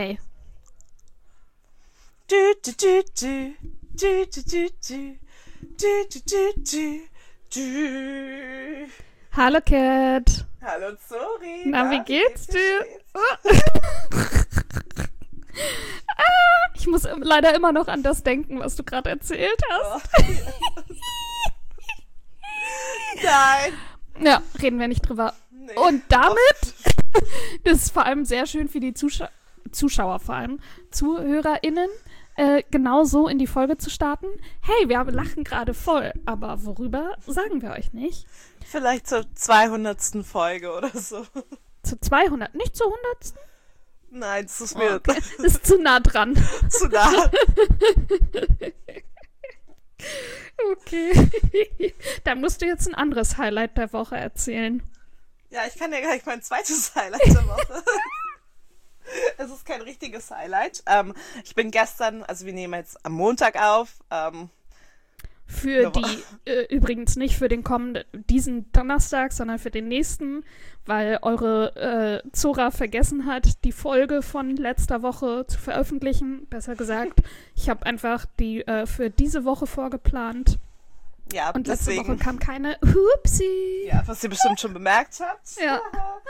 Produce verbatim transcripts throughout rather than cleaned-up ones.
Ey. Du, du, du, du, du, du, du, du, du, du, du, du, du. Hallo Cat. Hallo Zori. Na, wie geht's dir? Ah, ich muss leider immer noch an das denken, was du gerade erzählt hast. Oh. Nein. Ja, reden wir nicht drüber. Nee. Und damit, das ist vor allem sehr schön für die Zuschauer, Zuschauer vor allem, ZuhörerInnen, äh, genau so in die Folge zu starten. Hey, wir lachen gerade voll, aber worüber, sagen wir euch nicht. Vielleicht zur zweihundertsten Folge oder so. Zu zweihundert, nicht zur hundertsten? Nein, das ist mir Okay. Ist zu nah dran. zu nah. Okay. Dann musst du jetzt ein anderes Highlight der Woche erzählen. Ja, ich kann ja gleich mein zweites Highlight der Woche. Es ist kein richtiges Highlight. Ähm, ich bin gestern, also wir nehmen jetzt am Montag auf. Ähm, Für Ja, die, äh, übrigens nicht für den kommenden, diesen Donnerstag, sondern für den nächsten, weil eure äh, Zora vergessen hat, die Folge von letzter Woche zu veröffentlichen. Besser gesagt, ich habe einfach die äh, für diese Woche vorgeplant. ja, Und letzte deswegen. Woche kam keine. Hupsi. Ja, was ihr bestimmt schon bemerkt habt. Ja.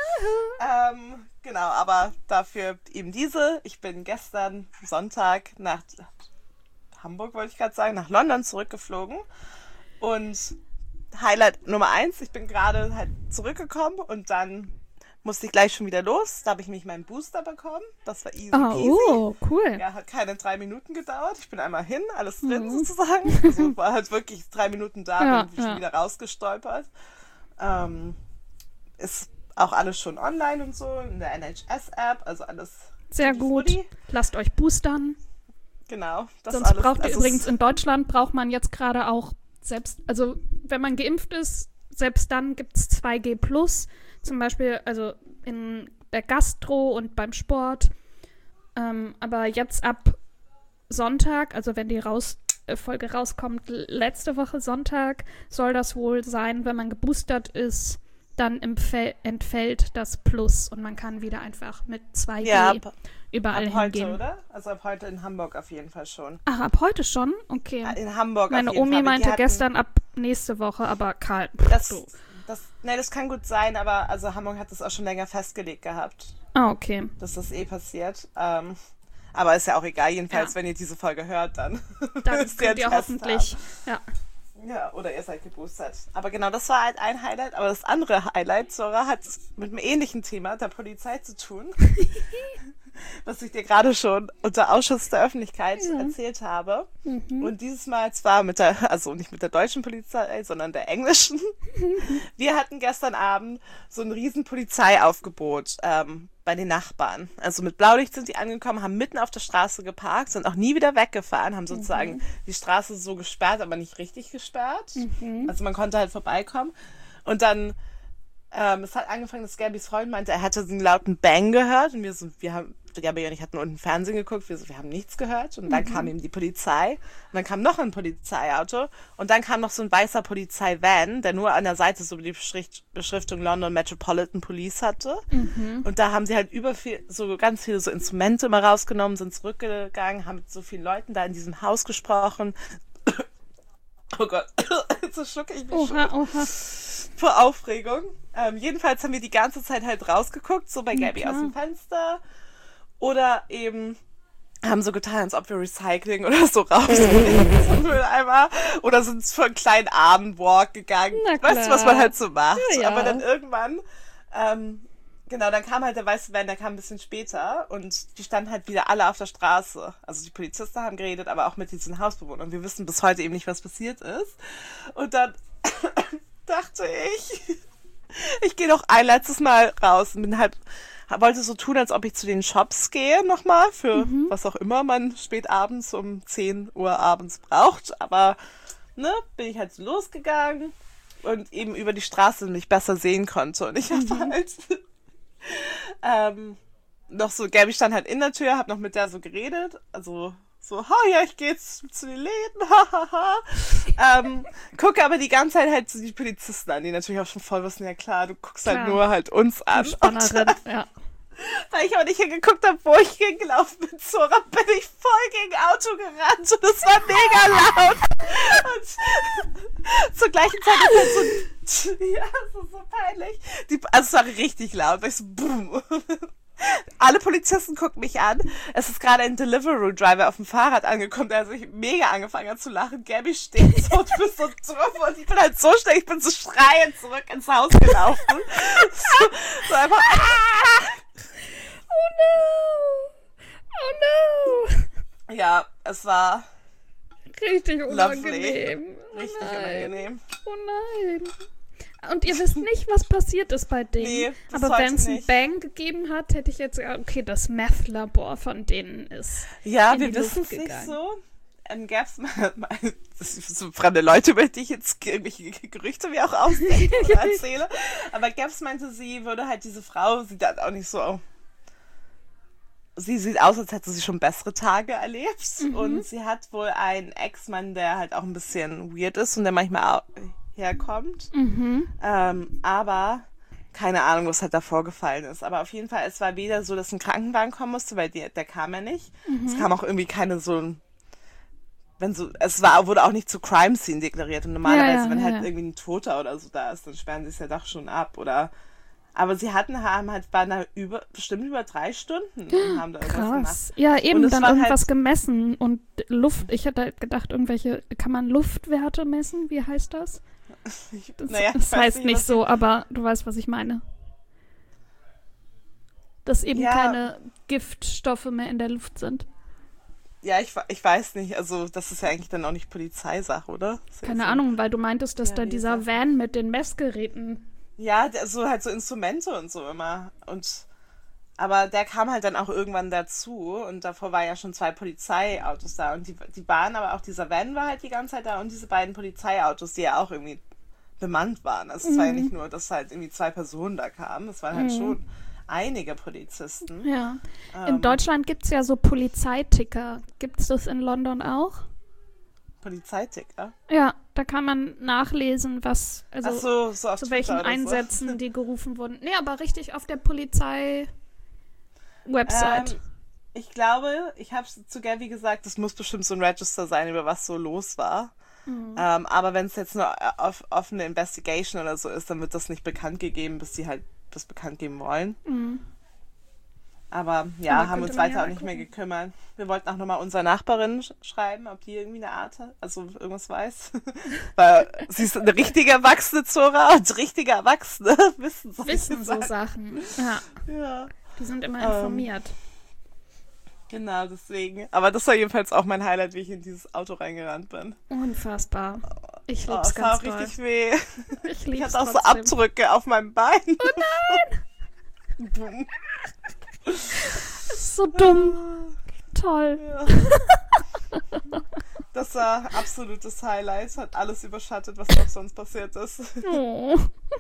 ähm, genau, aber dafür eben diese. Ich bin gestern Sonntag nach Hamburg, wollte ich gerade sagen, nach London zurückgeflogen. Und Highlight Nummer eins, ich bin gerade halt zurückgekommen und dann musste ich gleich schon wieder los. Da habe ich nämlich meinen Booster bekommen. Das war easy Ah, peasy. oh, cool. Ja, hat keine drei Minuten gedauert. Ich bin einmal hin, alles drin Mhm. sozusagen. Also war halt wirklich drei Minuten da, Ja, bin schon ja. wieder rausgestolpert. Ähm, ist auch alles schon online und so, in der N H S-App, also alles Sehr tutti gut. frutti. Lasst euch boostern. Genau. Das Sonst alles, braucht ihr also übrigens es- in Deutschland, braucht man jetzt gerade auch selbst, also wenn man geimpft ist, selbst dann gibt es zwei G plus, zum Beispiel, also in der Gastro und beim Sport. Ähm, aber jetzt ab Sonntag, also wenn die raus, äh, Folge rauskommt, l- letzte Woche Sonntag, soll das wohl sein, wenn man geboostert ist, dann empfäll- entfällt das Plus und man kann wieder einfach mit zwei G Ja, ab, überall ab heute, hingehen. oder? Also ab heute in Hamburg auf jeden Fall schon. Ach, ab heute schon? Okay. In Hamburg Meine auf jeden Omi Fall. meinte Die hatten- gestern ab nächste Woche, aber Karl. Das, so. das, nee, das kann gut sein, aber also Hamburg hat das auch schon länger festgelegt gehabt, Ah, okay. dass das eh passiert. Ähm, aber ist ja auch egal, jedenfalls, Ja. wenn ihr diese Folge hört, dann Dann müsst ihr könnt ihr einen Test hoffentlich. Ja. haben. Ja, oder ihr seid geboostert. Aber genau, das war halt ein Highlight. Aber das andere Highlight, Zora, hat mit einem ähnlichen Thema, der Polizei, zu tun. Was ich dir gerade schon unter Ausschuss der Öffentlichkeit Ja. erzählt habe. Mhm. Und dieses Mal zwar mit der, also nicht mit der deutschen Polizei, sondern der englischen. Wir hatten gestern Abend so ein riesen Polizeiaufgebot ähm, bei den Nachbarn. Also mit Blaulicht sind die angekommen, haben mitten auf der Straße geparkt, sind auch nie wieder weggefahren, haben sozusagen Mhm. die Straße so gesperrt, aber nicht richtig gesperrt. Mhm. Also man konnte halt vorbeikommen. Und dann, ähm, es hat angefangen, dass Gabys Freund meinte, er hätte so einen lauten Bang gehört. Und wir so, wir haben, Gabi und ich hatten unten Fernsehen geguckt, wir so, wir haben nichts gehört. Und dann Mhm. kam ihm die Polizei. Und dann kam noch ein Polizeiauto. Und dann kam noch so ein weißer Polizeivan, der nur an der Seite so die Beschrift, Beschriftung London Metropolitan Police hatte. Mhm. Und da haben sie halt über viel, so ganz viele so Instrumente immer rausgenommen, sind zurückgegangen, haben mit so vielen Leuten da in diesem Haus gesprochen. Oh Gott, jetzt schlucke ich mich schon Oha, oha. vor Aufregung. Ähm, jedenfalls haben wir die ganze Zeit halt rausgeguckt, so bei Na Gabi klar. aus dem Fenster. Oder eben haben so getan, als ob wir Recycling oder so rausbringen zum Mülleimer. Oder sind für einen kleinen Abendwalk gegangen. Na Weißt du, klar. was man halt so macht. Ja, ja. Aber dann irgendwann, ähm, genau, dann kam halt der weiße Van, der kam ein bisschen später und die standen halt wieder alle auf der Straße. Also die Polizisten haben geredet, aber auch mit diesen Hausbewohnern. Und wir wissen bis heute eben nicht, was passiert ist. Und dann dachte ich, ich gehe noch ein letztes Mal raus und bin halt, wollte so tun, als ob ich zu den Shops gehe nochmal für Mhm. was auch immer man spät abends um zehn Uhr abends braucht. Aber, ne, bin ich halt so losgegangen und eben über die Straße mich besser sehen konnte. Und ich habe Mhm. halt ähm, noch so, Gabi stand halt in der Tür, hab noch mit der so geredet, also so, ha, ja, ich geh jetzt zu den Läden, hahaha. ähm, gucke aber die ganze Zeit halt so die Polizisten an, die natürlich auch schon voll wissen, ja klar, du guckst Klar. halt nur halt uns an. Die Spannerin, ja. Weil ich auch nicht hingeguckt habe, wo ich hingelaufen bin. Zora, bin ich voll gegen Auto gerannt und es war mega laut. Und zur gleichen Zeit ist halt so, ja, das ist so peinlich. Die, also es war richtig laut, weil ich so, boom. Alle Polizisten gucken mich an. Es ist gerade ein Deliveroo-Driver auf dem Fahrrad angekommen, der sich mega angefangen hat zu lachen. Gabby steht so und bist so drauf und ich bin halt so schnell, ich bin so schreiend zurück ins Haus gelaufen. so, so einfach, ah! Oh no! Oh no! Ja, es war richtig unangenehm. Lovely. Richtig oh unangenehm. Oh nein. Und ihr wisst nicht, was passiert ist bei denen. Nee, das aber wenn es nicht. einen Bang gegeben hat, hätte ich jetzt gesagt, okay, das Meth-Labor von denen ist. Ja, in wir die Luft wissen es nicht gegangen. so. Dann gab es mal, mal das sind so fremde Leute, über die ich jetzt irgendwelche Gerüchte wie auch ausdenke oder erzähle. Aber Gabs meinte, sie würde halt diese Frau, sieht halt auch nicht so. Sie sieht aus, als hätte sie schon bessere Tage erlebt. Mhm. Und sie hat wohl einen Ex-Mann, der halt auch ein bisschen weird ist und der manchmal auch herkommt. Mhm. Ähm, aber keine Ahnung, was halt da vorgefallen ist. Aber auf jeden Fall, es war weder so, dass ein Krankenwagen kommen musste, weil die, der kam ja nicht. Mhm. Es kam auch irgendwie keine so ein, wenn so, es war, wurde auch nicht zu Crime Scene deklariert. Und normalerweise, Ja, ja, wenn ja, halt ja. irgendwie ein Toter oder so da ist, dann sperren sie es ja doch schon ab, oder? Aber sie hatten, haben halt, waren da über, bestimmt über drei Stunden und haben da irgendwas gemacht. Krass. Ja, eben, Und es dann war irgendwas halt- gemessen und Luft. Ich hätte halt gedacht, irgendwelche, kann man Luftwerte messen? Wie heißt das? Ich, Das, naja, das ich weiß heißt nicht was- so, aber du weißt, was ich meine. Dass eben Ja. keine Giftstoffe mehr in der Luft sind. Ja, ich, ich weiß nicht. Also, das ist ja eigentlich dann auch nicht Polizeisache, oder? Das ist ja Keine so- Ahnung, weil du meintest, dass Ja, da nee, dieser so. Van mit den Messgeräten. Ja, der, so halt so Instrumente und so immer. Und aber der kam halt dann auch irgendwann dazu und davor war ja schon zwei Polizeiautos da und die, die waren, aber auch dieser Van war halt die ganze Zeit da und diese beiden Polizeiautos, die ja auch irgendwie bemannt waren. Also es war ja nicht nur, dass halt irgendwie zwei Personen da kamen, es waren halt Mhm. schon einige Polizisten. Ja. Ähm, In Deutschland gibt es ja so Polizeiticker. Gibt es das in London auch? Polizeiticker. Ja, da kann man nachlesen, was, also Ach so, so auf zu Twitter welchen oder so. Einsätzen die gerufen wurden. Nee, aber richtig auf der Polizei-Website. Ähm, ich glaube, ich habe zu Gabby gesagt, das muss bestimmt so ein Register sein, über was so los war. Mhm. Ähm, aber wenn es jetzt nur auf offene Investigation oder so ist, dann wird das nicht bekannt gegeben, bis die halt das bekannt geben wollen. Mhm. Aber ja, Aber haben könnte uns man weiter ja auch nicht mehr gucken. gekümmert. Wir wollten auch nochmal unserer Nachbarin sch- schreiben, ob die irgendwie eine Art hat, also irgendwas weiß. Weil sie ist eine richtige Erwachsene, Zora, und richtige Erwachsene wissen so Wissen so Sachen. Ja, Ja, die sind immer Ähm, informiert. genau, deswegen. Aber das war jedenfalls auch mein Highlight, wie ich in dieses Auto reingerannt bin. Unfassbar. Ich Oh, lieb's es tat ganz auch doll. richtig weh. Ich Ich lieb's hatte auch so trotzdem. Abdrücke auf meinem Bein. Oh nein! Das ist so dumm. Toll. Ja. Das war absolutes Highlight. Hat alles überschattet, was auch sonst passiert ist. Oh.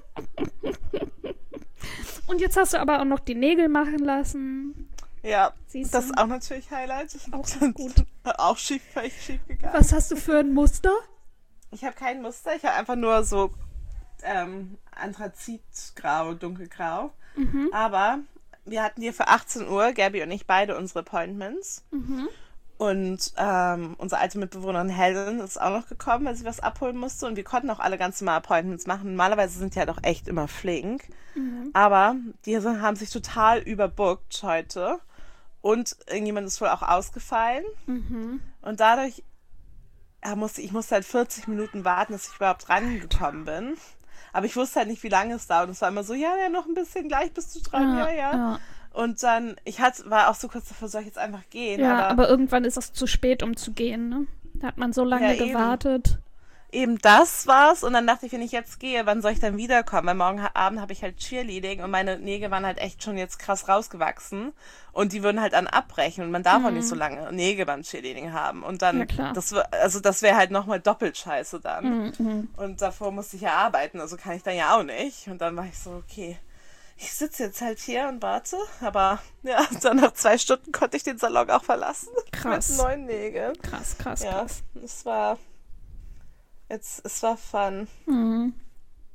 Und jetzt hast du aber auch noch die Nägel machen lassen. Ja, Siehst das du? ist auch natürlich Highlight. Auch gut. Auch schief, völlig schief gegangen. Was hast du für ein Muster? Ich habe kein Muster. Ich habe einfach nur so ähm, Anthrazitgrau, dunkelgrau. Mhm. Aber wir hatten hier für achtzehn Uhr, Gabby und ich, beide unsere Appointments. Mhm. Und ähm, unsere alte Mitbewohnerin Helen ist auch noch gekommen, weil sie was abholen musste. Und wir konnten auch alle ganz normal Appointments machen. Normalerweise sind die halt auch echt immer flink. Mhm. Aber die sind- haben sich total überbookt heute. Und irgendjemand ist wohl auch ausgefallen. Mhm. Und dadurch ja, musste ich musste halt vierzig Minuten warten, dass ich überhaupt rangekommen bin. Aber ich wusste halt nicht, wie lange es dauert. Und es war immer so, ja, ja, noch ein bisschen, gleich bist du dran, ja, ja. ja. Und dann, ich hatte, war auch so kurz davor, soll ich jetzt einfach gehen? Ja, aber, aber irgendwann ist es zu spät, um zu gehen, ne? Da hat man so lange Ja, eben. gewartet. eben das war's. Und dann dachte ich, wenn ich jetzt gehe, wann soll ich dann wiederkommen? Weil morgen ha- Abend habe ich halt Cheerleading und meine Nägel waren halt echt schon jetzt krass rausgewachsen. Und die würden halt dann abbrechen. Und man darf auch nicht so lange Nägel beim Cheerleading haben. Und dann, Ja, klar. das wär- also das wäre halt nochmal doppelt scheiße dann. Mhm. Und davor musste ich ja arbeiten, also kann ich dann ja auch nicht. Und dann war ich so, okay, ich sitze jetzt halt hier und warte. Aber ja, dann nach zwei Stunden konnte ich den Salon auch verlassen. Krass. Mit neuen Nägeln. Krass, krass, Ja, krass. es war, jetzt, es war fun. Mhm.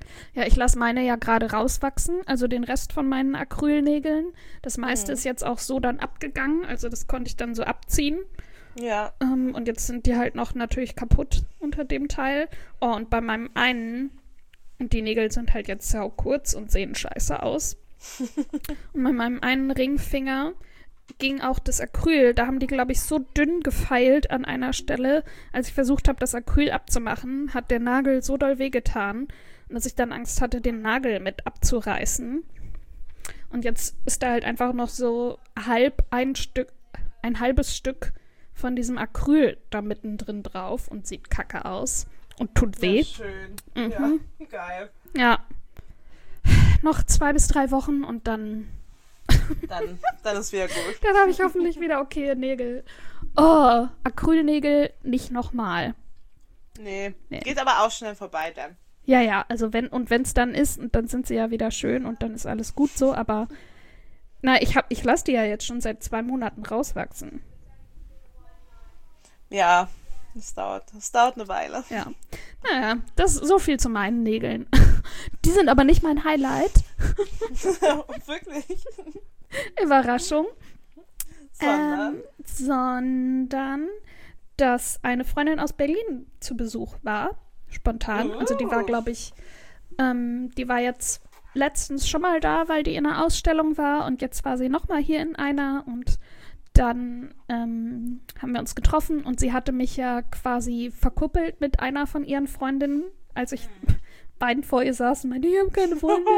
Ja, ich lasse meine ja gerade rauswachsen, also den Rest von meinen Acrylnägeln. Das meiste Mhm. ist jetzt auch so dann abgegangen, also das konnte ich dann so abziehen. Ja. Ähm, und jetzt sind die halt noch natürlich kaputt unter dem Teil. Oh, und bei meinem einen, und die Nägel sind halt jetzt sau kurz und sehen scheiße aus. Und bei meinem einen Ringfinger ging auch das Acryl. Da haben die, glaube ich, so dünn gefeilt an einer Stelle. Als ich versucht habe, das Acryl abzumachen, hat der Nagel so doll wehgetan, dass ich dann Angst hatte, den Nagel mit abzureißen. Und jetzt ist da halt einfach noch so halb ein Stück, ein halbes Stück von diesem Acryl da mittendrin drauf und sieht kacke aus und tut weh. Ja, schön. Mhm. Ja, geil. Ja. Noch zwei bis drei Wochen und dann Dann, dann ist wieder gut. Dann habe ich hoffentlich wieder okay Nägel. Oh, Acrylnägel nicht nochmal. Nee. Nee. Geht aber auch schnell vorbei dann. Ja, ja, also wenn, und wenn es dann ist, und dann sind sie ja wieder schön und dann ist alles gut so, aber na, ich hab, ich lasse die ja jetzt schon seit zwei Monaten rauswachsen. Ja, es dauert. Es dauert eine Weile. Ja. Naja, das ist so viel zu meinen Nägeln. Die sind aber nicht mein Highlight. Wirklich. Überraschung. Sondern. Ähm, sondern, dass eine Freundin aus Berlin zu Besuch war. Spontan. Oh. Also die war, glaube ich, ähm, die war jetzt letztens schon mal da, weil die in einer Ausstellung war und jetzt war sie nochmal hier in einer und dann ähm, haben wir uns getroffen und sie hatte mich ja quasi verkuppelt mit einer von ihren Freundinnen, als ich beiden vor ihr saß und meinte, ich habe keine Freundin.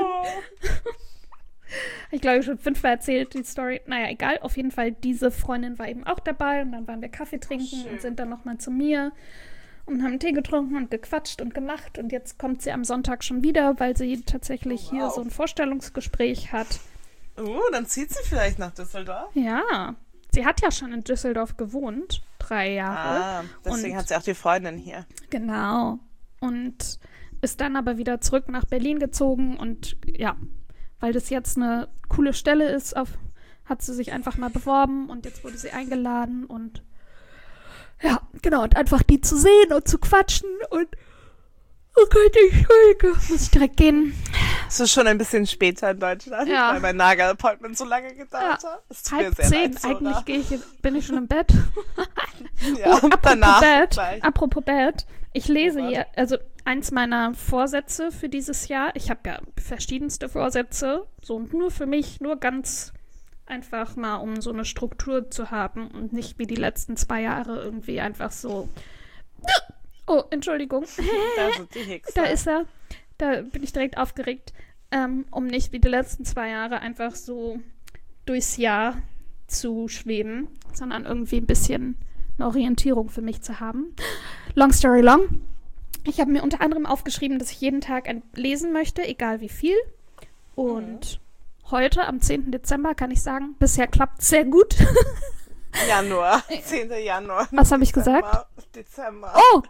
Ich glaube, ich habe schon fünfmal erzählt, die Story. Naja, egal. Auf jeden Fall, diese Freundin war eben auch dabei und dann waren wir Kaffee trinken Schön. und sind dann nochmal zu mir und haben Tee getrunken und gequatscht und gemacht und jetzt kommt sie am Sonntag schon wieder, weil sie tatsächlich Oh, wow. hier so ein Vorstellungsgespräch hat. Oh, dann zieht sie vielleicht nach Düsseldorf. Ja, sie hat ja schon in Düsseldorf gewohnt, drei Jahre. Ah, deswegen Und- hat sie auch die Freundin hier. Genau. Und ist dann aber wieder zurück nach Berlin gezogen und ja, weil das jetzt eine coole Stelle ist, auf, hat sie sich einfach mal beworben und jetzt wurde sie eingeladen und ja, genau, und einfach die zu sehen und zu quatschen und oh Gott, ich schulge, muss ich direkt gehen. Es ist schon ein bisschen später in Deutschland, Ja. weil mein Nagel-Appointment so lange gedauert Ja. hat. Es tut mir Halb sehr zehn, leid, Sora. eigentlich gehe ich, jetzt- bin ich schon im Bett. Ja, Oh, apropos danach Bett, gleich. apropos Bett, ich lese Oh Gott. ja, also eins meiner Vorsätze für dieses Jahr, ich habe ja verschiedenste Vorsätze, so nur für mich, nur ganz einfach mal, um so eine Struktur zu haben und nicht wie die letzten zwei Jahre irgendwie einfach so, oh, Entschuldigung, Da sind die Hexer. da ist er, da bin ich direkt aufgeregt, ähm, um nicht wie die letzten zwei Jahre einfach so durchs Jahr zu schweben, sondern irgendwie ein bisschen eine Orientierung für mich zu haben. Long story long. Ich habe mir unter anderem aufgeschrieben, dass ich jeden Tag ein lesen möchte, egal wie viel. Und heute, am zehnten Dezember, kann ich sagen, bisher klappt es sehr gut. Januar, zehnten Januar. Was habe ich Dezember, Dezember. Oh!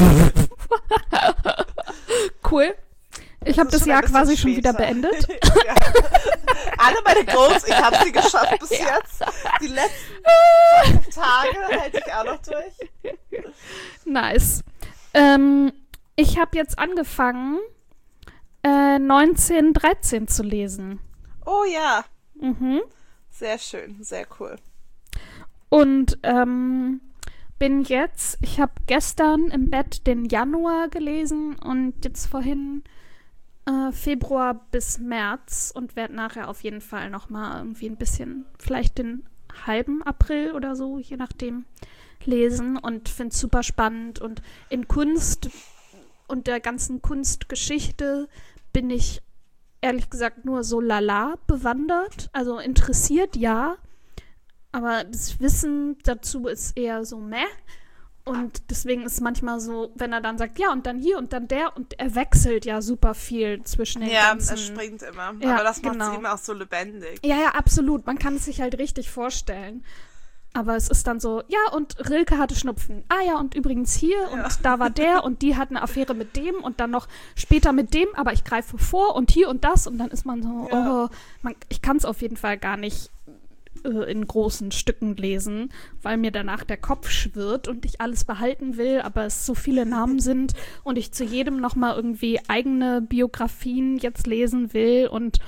Cool. Ich habe das ist schon Jahr ein bisschen quasi schon wieder später. beendet. Ja. Alle meine Goals, ich habe sie geschafft bis jetzt. Die letzten fünf Tage halte ich auch noch durch. Nice. Ähm, ich habe jetzt angefangen, äh, neunzehn dreizehn zu lesen. Oh ja, Mhm. sehr schön, sehr cool. Und ähm, bin jetzt, ich habe gestern im Bett den Januar gelesen und jetzt vorhin äh, Februar bis März und werde nachher auf jeden Fall nochmal irgendwie ein bisschen, vielleicht den halben April oder so, je nachdem, lesen und finde es super spannend. Und in Kunst und der ganzen Kunstgeschichte bin ich ehrlich gesagt nur so lala bewandert. Also interessiert, ja. Aber das Wissen dazu ist eher so meh. Und deswegen ist es manchmal so, wenn er dann sagt, ja, und dann hier und dann der, und er wechselt ja super viel zwischen den Ja, ganzen... es springt immer. Ja, Aber das macht genau. sie eben auch so lebendig. Ja, ja, absolut. Man kann es sich halt richtig vorstellen. Aber es ist dann so, ja, und Rilke hatte Schnupfen. Ah ja, und übrigens hier, Ja. und da war der, und die hat eine Affäre mit dem, und dann noch später mit dem, aber ich greife vor, und hier und das, und dann ist man so, Ja. oh, man, ich kann es auf jeden Fall gar nicht äh, in großen Stücken lesen, weil mir danach der Kopf schwirrt und ich alles behalten will, aber es so viele Namen sind und ich zu jedem nochmal irgendwie eigene Biografien jetzt lesen will und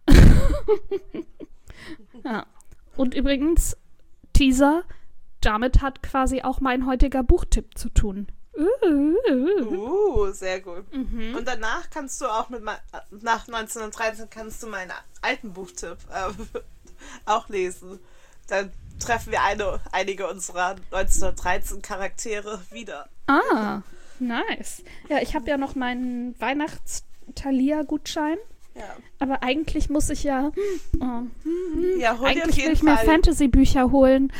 ja. Und übrigens, Teaser, damit hat quasi auch mein heutiger Buchtipp zu tun. Uh, Uh, sehr gut. Mhm. Und danach kannst du auch mit, nach neunzehnhundertdreizehn kannst du meinen alten Buchtipp äh, auch lesen. Dann treffen wir eine, einige unserer neunzehnhundertdreizehn Charaktere wieder. Ah, nice. Ja, ich habe ja noch meinen Weihnachts-Thalia-Gutschein. Ja, Aber eigentlich muss ich ja, oh, ja hol dir auf eigentlich will jeden ich mir Fall. Fantasy-Bücher holen.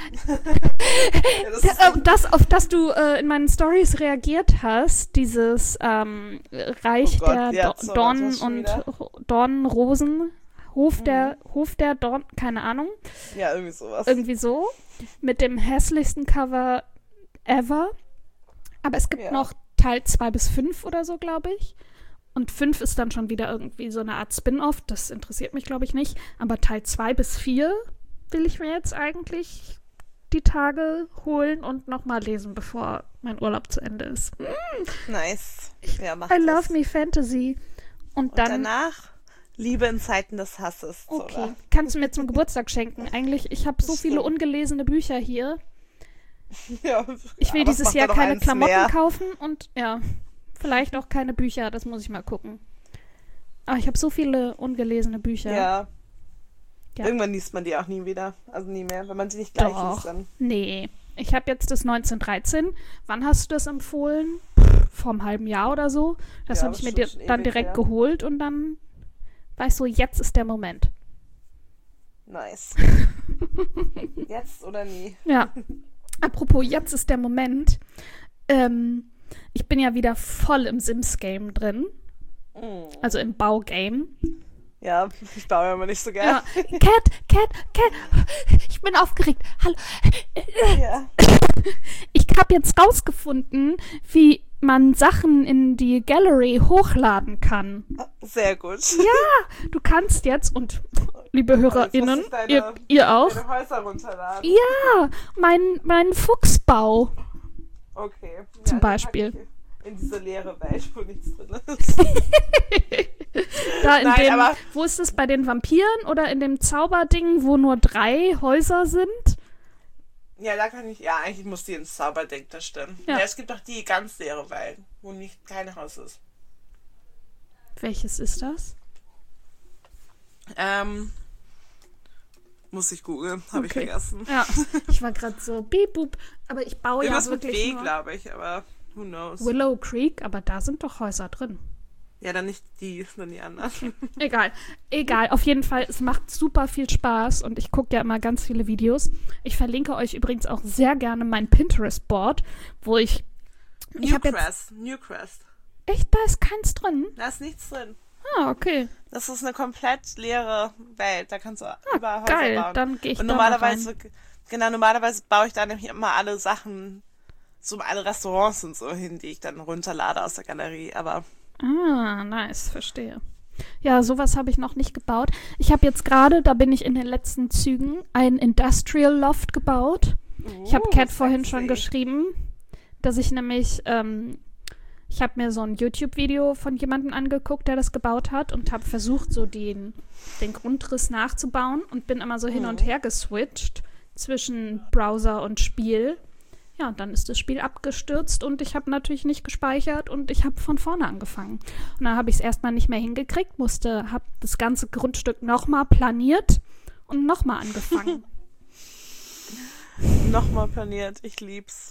Ja, das ist Da- Das, auf das du äh, in meinen Stories reagiert hast, dieses ähm, Reich Oh Gott, der ja, Do so, Dornen das schon und wieder. Ro- Dornenrosen, Hof der, Hof der Dorn, keine Ahnung, ja, irgendwie sowas. irgendwie so, mit dem hässlichsten Cover ever. Aber es gibt Ja. noch Teil zwei bis fünf oder so, glaube ich. Und fünf ist dann schon wieder irgendwie so eine Art Spin-off. Das interessiert mich, glaube ich, nicht. Aber Teil zwei bis vier will ich mir jetzt eigentlich die Tage holen und nochmal lesen, bevor mein Urlaub zu Ende ist. Nice. Ja, mach I das. love me Fantasy. Und Und dann, danach Liebe in Zeiten des Hasses. okay, Zora. kannst du mir zum Geburtstag schenken. Eigentlich, ich habe so viele Stimmt. ungelesene Bücher hier. Ja, Ich will aber es dieses macht Jahr ja noch keine eins Klamotten mehr. kaufen und ja, vielleicht auch keine Bücher. Das muss ich mal gucken. Aber ich habe so viele ungelesene Bücher. Ja. Ja. Irgendwann liest man die auch nie wieder. Also nie mehr. Wenn man sie nicht gleich Doch. liest, dann. Nee. Ich habe jetzt das neunzehnhundertdreizehn. Wann hast du das empfohlen? Pff, vor einem halben Jahr oder so. Das Ja, habe ich mir bestimmt dir schon dann ewig direkt her. geholt und dann war ich so, jetzt ist der Moment. Nice. Jetzt oder nie. Ja. Apropos, jetzt ist der Moment. Ähm, ich bin ja wieder voll im Sims-Game drin. Mm. Also im Baugame. Ja, ich baue ja immer nicht so gern. Ja. Cat, Cat, Cat. Ich bin aufgeregt. Hallo. Ja. Ich habe jetzt rausgefunden, wie man Sachen in die Gallery hochladen kann. Sehr gut. Ja, du kannst jetzt, und liebe HörerInnen, Jetzt muss ich deine- ihr, ihr auch, Deine Häuser runterladen. ja, mein, mein Fuchsbau. Okay. Ja, Zum dann Beispiel. pack ich In diese leere Welt, wo nichts drin ist. Da in Nein, dem, aber- wo ist es, bei den Vampiren oder in dem Zauberding, wo nur drei Häuser sind? Ja, da kann ich. Ja, eigentlich muss die ins Zauberdeck, das stimmt. Ja. Ja. Es gibt auch die ganz leere Welt, wo nicht kein Haus ist. Welches ist das? Ähm. Muss ich googeln, habe ich Okay. vergessen. Ja, ich war gerade so, beep, boop, aber ich baue Irgendwas ja mit wirklich W, nur glaube ich, aber who knows. Willow Creek, aber da sind doch Häuser drin. Ja, dann nicht die, sondern die anderen. Egal, egal. Auf jeden Fall, es macht super viel Spaß und ich gucke ja immer ganz viele Videos. Ich verlinke euch übrigens auch sehr gerne mein Pinterest-Board, wo ich, ich habe jetzt, Newcrest, Newcrest. echt, da ist keins drin. Da ist nichts drin. Ah, okay. Das ist eine komplett leere Welt. Da kannst du über Häuser Ah, Geil, bauen. dann gehe ich Und da mal rein. normalerweise, genau, normalerweise baue ich da nämlich immer alle Sachen, so alle Restaurants und so hin, die ich dann runterlade aus der Galerie. Aber Ah, nice, verstehe. Ja, sowas habe ich noch nicht gebaut. Ich habe jetzt gerade, da bin ich in den letzten Zügen, ein Industrial Loft gebaut. Ich habe Uh, Cat vorhin schon sexy. geschrieben, dass ich nämlich, ähm, ich habe mir so ein YouTube-Video von jemandem angeguckt, der das gebaut hat und habe versucht, so den, den Grundriss nachzubauen und bin immer so hin Mhm. und her geswitcht zwischen Browser und Spiel. Ja, und dann ist das Spiel abgestürzt und ich habe natürlich nicht gespeichert und ich habe von vorne angefangen. Und dann habe ich es erstmal nicht mehr hingekriegt, musste, habe das ganze Grundstück nochmal planiert und nochmal angefangen. nochmal planiert. Ich lieb's.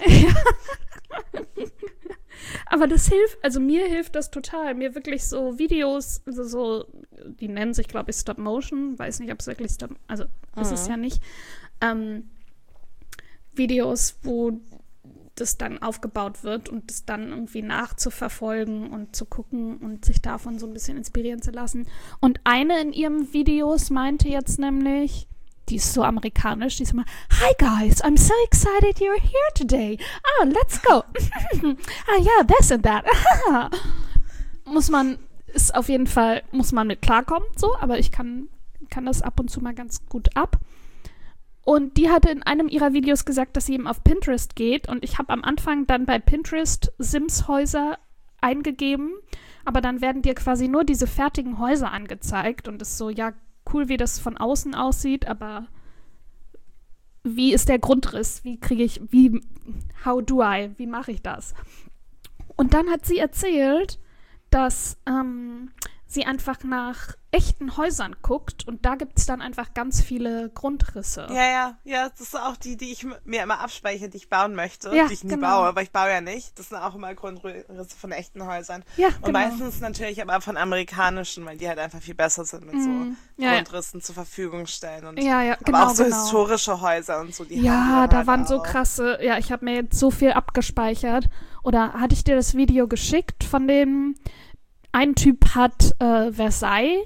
Aber das hilft, also mir hilft das total. Mir wirklich so Videos, also so, die nennen sich, glaube ich, Stop Motion. Weiß nicht, ob es wirklich Stop, also ist es Mhm. ja nicht. Ähm, Videos, wo das dann aufgebaut wird und das dann irgendwie nachzuverfolgen und zu gucken und sich davon so ein bisschen inspirieren zu lassen. Und eine in ihren Videos meinte jetzt nämlich, die ist so amerikanisch, die ist immer, "Hi guys, I'm so excited you're here today. Ah, let's go. Ah ja, this and that." Muss man, ist auf jeden Fall, muss man mit klarkommen, so, aber ich kann, kann das ab und zu mal ganz gut ab. Und die hatte in einem ihrer Videos gesagt, dass sie eben auf Pinterest geht. Und ich habe am Anfang dann bei Pinterest Sims-Häuser eingegeben. Aber dann werden dir quasi nur diese fertigen Häuser angezeigt. Und es ist so, ja, cool, wie das von außen aussieht, aber wie ist der Grundriss? Wie kriege ich, wie, how do I, wie mache ich das? Und dann hat sie erzählt, dass ähm, sie einfach nach echten Häusern guckt und da gibt es dann einfach ganz viele Grundrisse. Ja, ja, ja, das sind auch die, die ich mir immer abspeichere, die ich bauen möchte, ja, die ich nie genau. baue, aber ich baue ja nicht. Das sind auch immer Grundrisse von echten Häusern. Ja, und genau. meistens natürlich aber von amerikanischen, weil die halt einfach viel besser sind mit mm, so ja, Grundrissen ja. zur Verfügung stellen. Und ja, ja, genau, aber auch so genau. historische Häuser und so. Die ja, haben da halt waren auch. so krasse, ja, ich habe mir jetzt so viel abgespeichert. Oder hatte ich dir das Video geschickt von dem, ein Typ hat äh, Versailles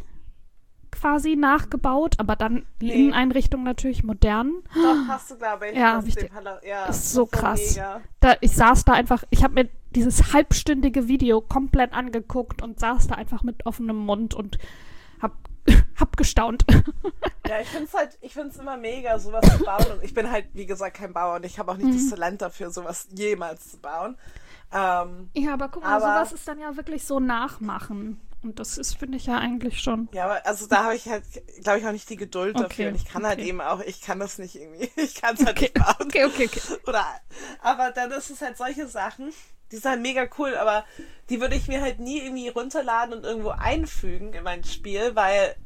quasi nachgebaut, aber dann die Nee. Inneneinrichtung natürlich modern. Doch, hast du, glaube ich. Ja, das hab ich den dir- Pala- ja, ist so voll krass. mega. Da, ich saß da einfach, ich habe mir dieses halbstündige Video komplett angeguckt und saß da einfach mit offenem Mund und hab, hab gestaunt. Ja, ich finde es halt, ich finde es immer mega, sowas zu bauen. Und ich bin halt, wie gesagt, kein Bauer und ich habe auch nicht Mhm. das Talent dafür, sowas jemals zu bauen. Ähm, Ja, aber guck mal, Aber- sowas ist dann ja wirklich so Nachmachen. Und das ist, finde ich ja eigentlich schon. ja, aber also da habe ich halt, glaube ich, auch nicht die Geduld dafür. Okay, Und ich kann halt okay. eben auch, ich kann das nicht irgendwie, ich kann es halt Okay, nicht bauen. okay, okay, okay. Oder, aber dann ist es halt solche Sachen, die sind halt mega cool, aber die würde ich mir halt nie irgendwie runterladen und irgendwo einfügen in mein Spiel, weil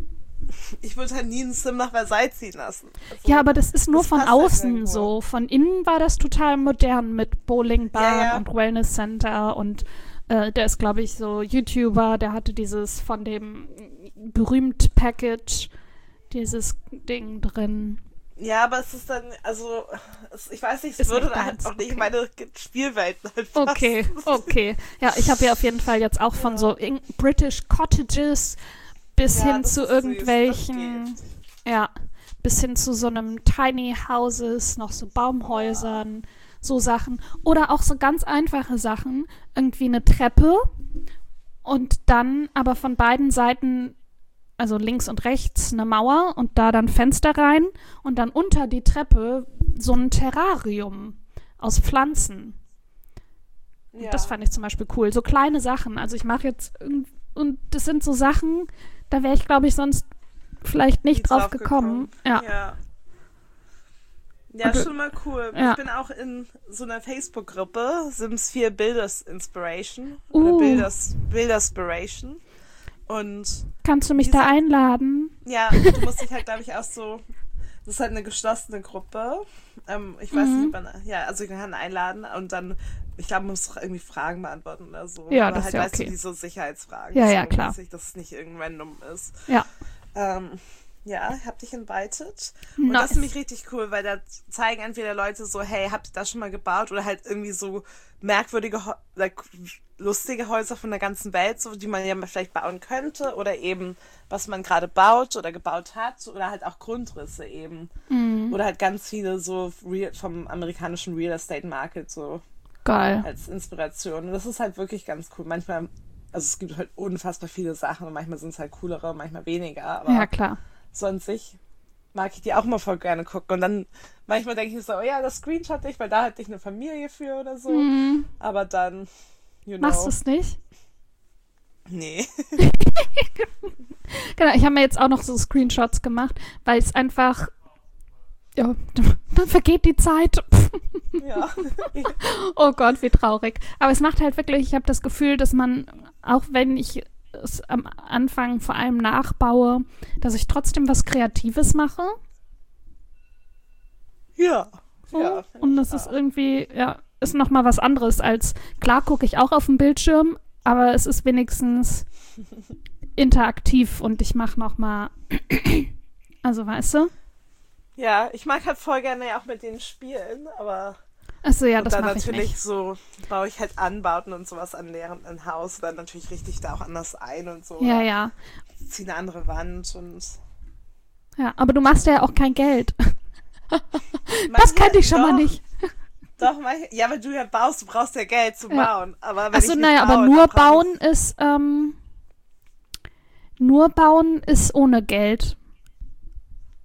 ich würde halt nie einen Sim nach Versailles ziehen lassen. Also, Ja, aber das ist nur das von passt halt außen nirgendwo. so. Von innen war das total modern mit Bowlingbahn Ja, ja. und Wellness Center und äh, der ist, glaube ich, so YouTuber, der hatte dieses von dem berühmt Package, dieses Ding drin. Ja, aber es ist dann, also, es, ich weiß nicht, es Ist würde nicht dann deins, halt auch nicht okay. meine Spielwelten halt passen. Okay, okay. Ja, ich habe ja auf jeden Fall jetzt auch von Ja. so in- British Cottages bis Ja, hin das zu ist süß, das irgendwelchen, geht. ja, bis hin zu so einem Tiny Houses, noch so Baumhäusern, so Sachen. Oder auch so ganz einfache Sachen, irgendwie eine Treppe und dann aber von beiden Seiten, also links und rechts, eine Mauer und da dann Fenster rein und dann unter die Treppe so ein Terrarium aus Pflanzen. Ja. Das fand ich zum Beispiel cool. So kleine Sachen. Also ich mache jetzt irgend- und das sind so Sachen, da wäre ich, glaube ich, sonst vielleicht nicht Nie drauf drauf gekommen. Ja. Ja, ja Und du- schon mal cool. Ja. Ich bin auch in so einer Facebook-Gruppe, Sims vier Bilders Inspiration. Uh. Oder Bilders, Bilderspiration. Und Kannst du mich Diese- da einladen? ja, du musst dich halt, glaube ich, auch so. Das ist halt eine geschlossene Gruppe. Ähm, ich weiß Mhm. nicht, ob man. Ja, also ich kann einladen und dann, ich glaube, man muss doch irgendwie Fragen beantworten oder so. Ja, oder das ist halt, ja weißt okay. du, diese Sicherheitsfragen. Ja, ja, so klar. mäßig, dass es nicht irgendein Random ist. Ja. Ähm, ja, ich hab dich invited. Und Nice. das ist nämlich richtig cool, weil da zeigen entweder Leute so, hey, habt ihr das schon mal gebaut? Oder halt irgendwie so merkwürdige, Hä- like, lustige Häuser von der ganzen Welt, so, die man ja mal vielleicht bauen könnte. Oder eben, was man gerade baut oder gebaut hat. Oder halt auch Grundrisse eben. Mhm. Oder halt ganz viele so real, vom amerikanischen Real Estate Market so Geil. als Inspiration. Und das ist halt wirklich ganz cool. Manchmal, also es gibt halt unfassbar viele Sachen und manchmal sind es halt coolere, manchmal weniger. Aber Ja, klar. so an sich mag ich die auch mal voll gerne gucken. Und dann manchmal denke ich so, oh ja, das Screenshot ich, weil da hatte ich eine Familie für oder so. Mhm. Aber dann, you know. Machst du es nicht? Nee. Genau, ich habe mir jetzt auch noch so Screenshots gemacht, weil es einfach, ja, dann vergeht die Zeit. Ja. Oh Gott, wie traurig. Aber es macht halt wirklich, ich habe das Gefühl, dass man, auch wenn ich es am Anfang vor allem nachbaue, dass ich trotzdem was Kreatives mache. Ja. So. Ja, find Und ich das ist auch. irgendwie, ja, ist nochmal was anderes als, klar gucke ich auch auf den Bildschirm, aber es ist wenigstens interaktiv und ich mache nochmal, also weißt du? Ja, ich mag halt voll gerne ja auch mit denen spielen, aber Achso, ja, und das dann mache ich natürlich nicht. so baue ich halt Anbauten und sowas an deren ein Haus, dann natürlich richte ich da auch anders ein und so. Ja, ja. Ziehe eine andere Wand und Ja, aber du machst ja auch kein Geld. Das Manche- kannte ich schon doch, mal nicht. Doch, manche, ja, weil du ja baust, du brauchst ja Geld zum Ja. Bauen. Aber wenn Achso, ich nicht naja, aber baue, nur dann brauch bauen ist, ähm, nur bauen ist ohne Geld.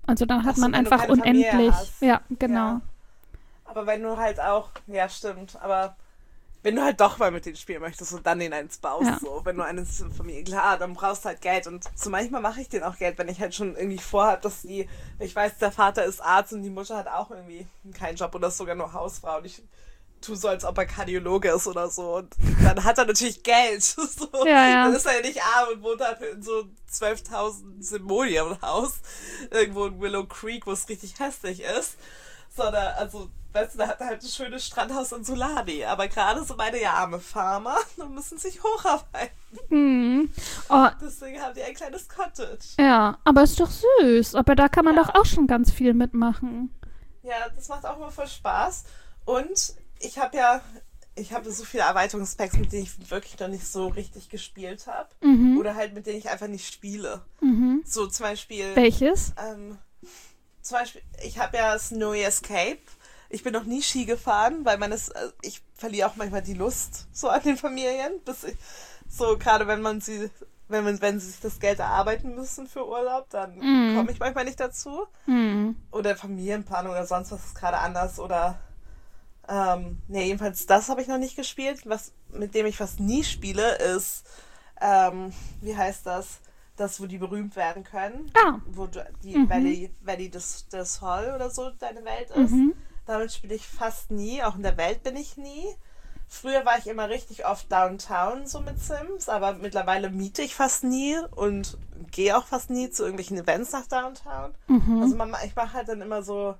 Also dann hat Ach so, man wenn du einfach keine Familie unendlich. hast. Ja, genau. Ja. Aber wenn du halt auch, ja stimmt, aber wenn du halt doch mal mit denen spielen möchtest und dann den eins baust, Ja. so, wenn du eine Familie, klar, dann brauchst du halt Geld und so manchmal mache ich denen auch Geld, wenn ich halt schon irgendwie vorhabe, dass die, ich weiß, der Vater ist Arzt und die Mutter hat auch irgendwie keinen Job oder ist sogar nur Hausfrau und ich tue so, als ob er Kardiologe ist oder so und dann hat er natürlich Geld, so. Ja, ja. Dann ist er ja nicht arm und wohnt halt in so zwölftausend Simoleon-Haus, irgendwo in Willow Creek, wo es richtig hässlich ist, sondern, also, weißt du, da hat er halt ein schönes Strandhaus in Sulani. Aber gerade so meine ja arme Farmer müssen sich hocharbeiten. Mhm. Oh, Deswegen haben die ein kleines Cottage. ja, aber ist doch süß. Aber da kann man Ja. doch auch schon ganz viel mitmachen. Ja, das macht auch immer voll Spaß. Und ich habe ja, ich habe so viele Erweiterungspacks, mit denen ich wirklich noch nicht so richtig gespielt habe. Mhm. Oder halt mit denen ich einfach nicht spiele. Mhm. So zum Beispiel, Welches? ähm, zum Beispiel, ich habe ja Snowy Escape. Ich bin noch nie Ski gefahren, weil man es, äh, ich verliere auch manchmal die Lust so an den Familien, bis ich, so gerade wenn man sie, wenn man, wenn sie sich das Geld erarbeiten müssen für Urlaub, dann Mm. komme ich manchmal nicht dazu. Mhm. Oder Familienplanung oder sonst was ist gerade anders oder ähm, nee, jedenfalls das habe ich noch nicht gespielt. Was, mit dem ich fast nie spiele, ist ähm, wie heißt das? Das, wo die berühmt werden können. Ah. Wo du, die Mhm. Valley, Valley des, des Hall oder so deine Welt ist. Mhm. Damit spiele ich fast nie. Auch in der Welt bin ich nie. Früher war ich immer richtig oft Downtown so mit Sims, aber mittlerweile miete ich fast nie und gehe auch fast nie zu irgendwelchen Events nach Downtown. Mhm. Also man, ich mache halt dann immer so